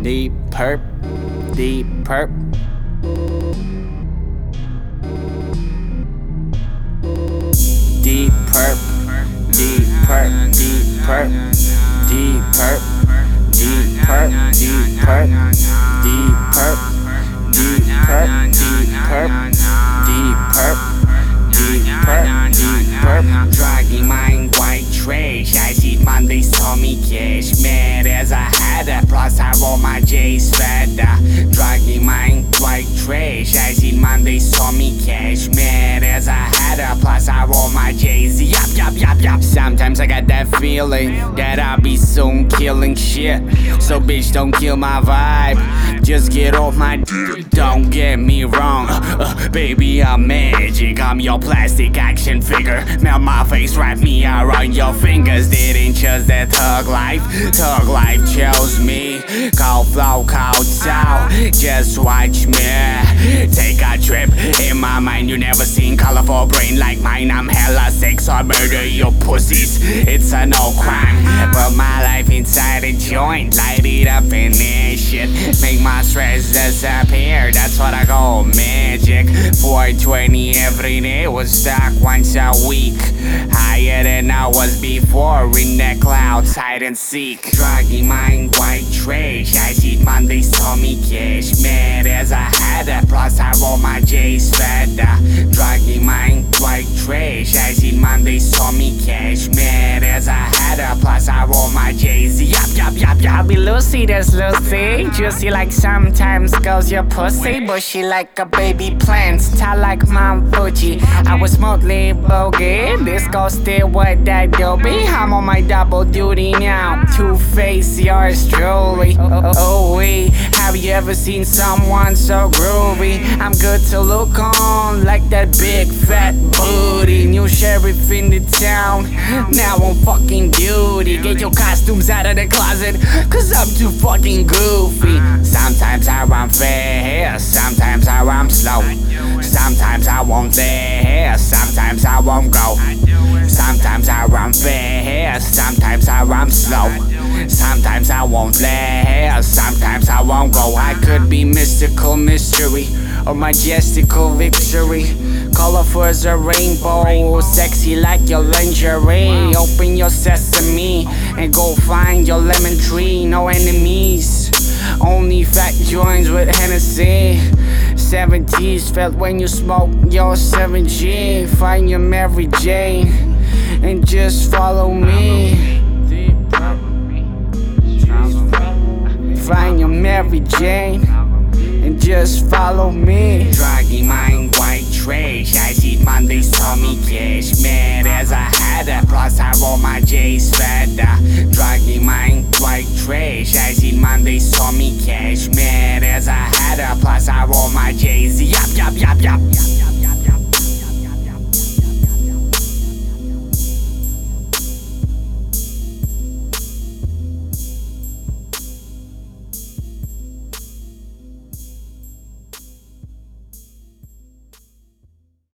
Deep perp, deep perp. Deep perp, deep perp, deep perp, deep perp, deep perp, deep perp, deep perp, deep perp, deep perp, deep perp, deep perp, deep perp. Dragging my white trash, I see Mondays told me cash. Mad as I had a plus I roll my J's feather. Dragging my white trash, I see Mondays told me cash. Mad as I had a plus I roll my J's. Yup, yup, yup, yup. Sometimes I got that feeling that I'll be soon killing shit. So bitch, don't kill my vibe, just get off my dick. Don't get me wrong, baby, I'm magic. I'm your plastic action figure. Melt my face, wrap me around your fingers. Didn't choose that thug life. Thug life chose me. Call flow, call town. Just watch me take a trip. In my mind, you never seen colorful brain like mine. I'm hella sex or murder your pussies. It's a no crime. Put my life inside a joint, light it up in this shit. Make my stress disappear. That's what I call magic. 420 every day was stuck once a week. Higher than I was before in the clouds, hide and seek. Dragging my white trash, I see Mondays told me cash. Mad as I had a plus I roll my J's feather. Dragging my white trash, I see Mondays told me cash. Mad as I had a plus I roll my J's. Yup, yup, yup, yup. Be Lucy, that's Lucy. Juicy like sometimes girls your pussy. Bushy like a baby plant, tall like Mount Fuji. I was smoothly bogey. This girl still what that do be. I'm on my double duty now. Two-Face, yours truly. Oh, wait. Have you ever seen someone so groovy? I'm good to look on, like that big fat booty. New sheriff in the town, now I'm fucking duty. Get your costumes out of the closet, cause I'm too fucking goofy. Sometimes I run fast, sometimes I run slow. Sometimes I won't there, sometimes I won't go. Sometimes I run fast, sometimes I run slow. Sometimes I won't there, sometimes I won't go. I could be mystical mystery or majestical victory. Colorful as a rainbow, sexy like your lingerie. Open your sesame and go find your lemon tree. No enemies, only fat joints with Hennessy. 70s felt when you smoke your 7G. Find your Mary Jane and just follow me. Find your Mary Jane and just follow me. Dragging my white trash, I see Mondays told me cash. Mad as I had a plus I roll my J's feather. Dragging my white trash, I see Mondays told me cash. Mad as I had a plus I roll my J's. Yup, yup, yup, yup.